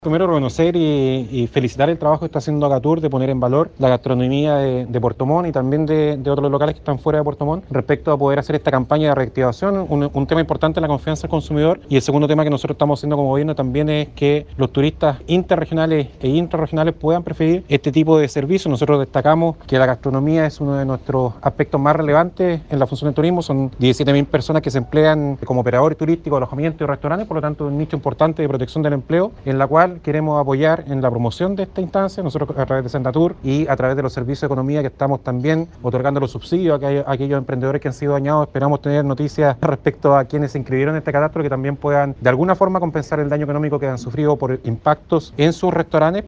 Primero reconocer y felicitar el trabajo que está haciendo Agatur de poner en valor la gastronomía de Puerto Montt y también de otros locales que están fuera de Puerto Montt respecto a poder hacer esta campaña de reactivación, un tema importante en la confianza del consumidor. Y el segundo tema que nosotros estamos haciendo como gobierno también es que los turistas interregionales e intrarregionales puedan preferir este tipo de servicios. Nosotros destacamos que la gastronomía es uno de nuestros aspectos más relevantes en la función del turismo. Son 17.000 personas que se emplean como operadores turísticos, alojamientos y restaurantes, por lo tanto un nicho importante de protección del empleo, en la cual queremos apoyar en la promoción de esta instancia, nosotros a través de Sendatur y a través de los servicios de economía que estamos también otorgando los subsidios a aquellos emprendedores que han sido dañados. Esperamos tener noticias respecto a quienes se inscribieron en este catastro que también puedan de alguna forma compensar el daño económico que han sufrido por impactos en sus restaurantes.